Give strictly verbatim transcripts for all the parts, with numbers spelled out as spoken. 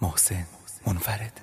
محسن منفرد.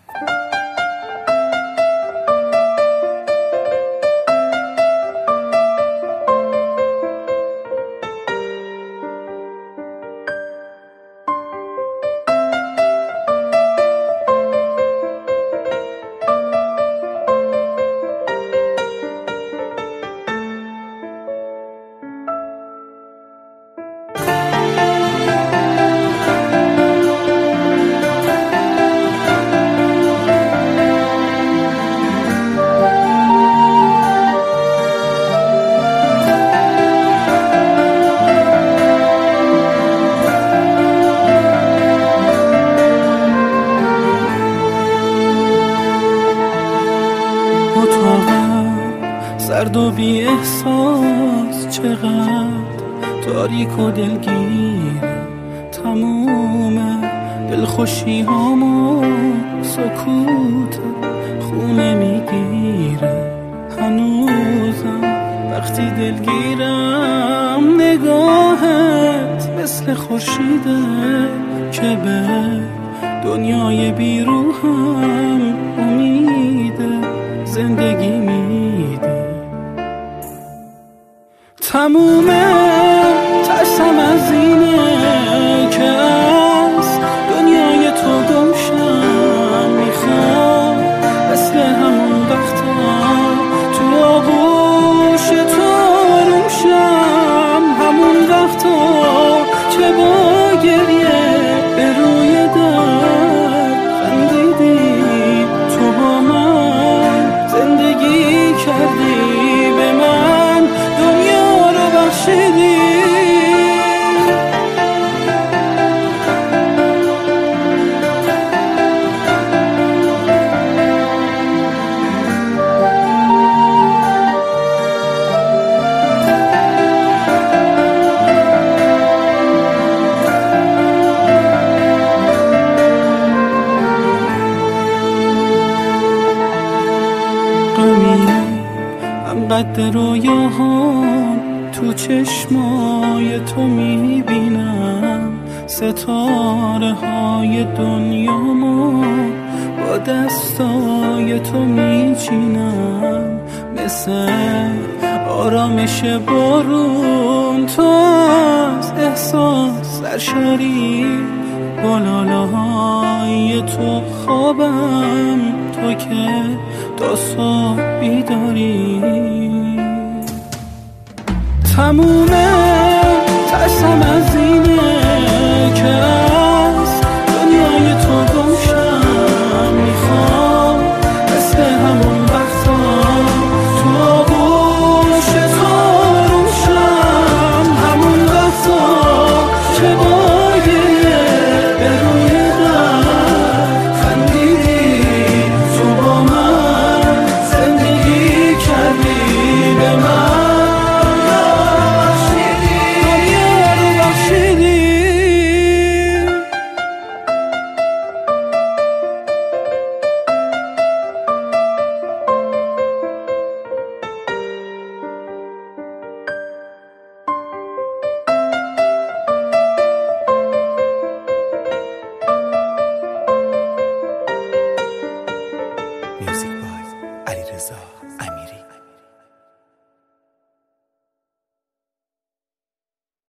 سرد و بی احساس چقدر تاریک و دلگیر، تموم دلخوشی هامو سکوت خونه میگیره. هنوزم وقتی دلگیرم نگاهت مثل خورشیده که به دنیای بیروهم امید زندگی میده. تموم ترسم از اینه که از دنیای تو گمشم، میخوام مثل همون وقتا تو آغوش تو آروم شم، همون وقتا که با گریه به روی در خندیدی، تو با من زندگی کردی، به من دنیا رو بخشیدی. قد رویاهام تو چشمای تو میبینم، ستاره های دنیامو با دستای تو میچینم، مثل آرامش بارون تو از احساس سرشاری، با لاله‌های تو خوابم، تو که تا صبح بیداری. تموم ترسم از اینه که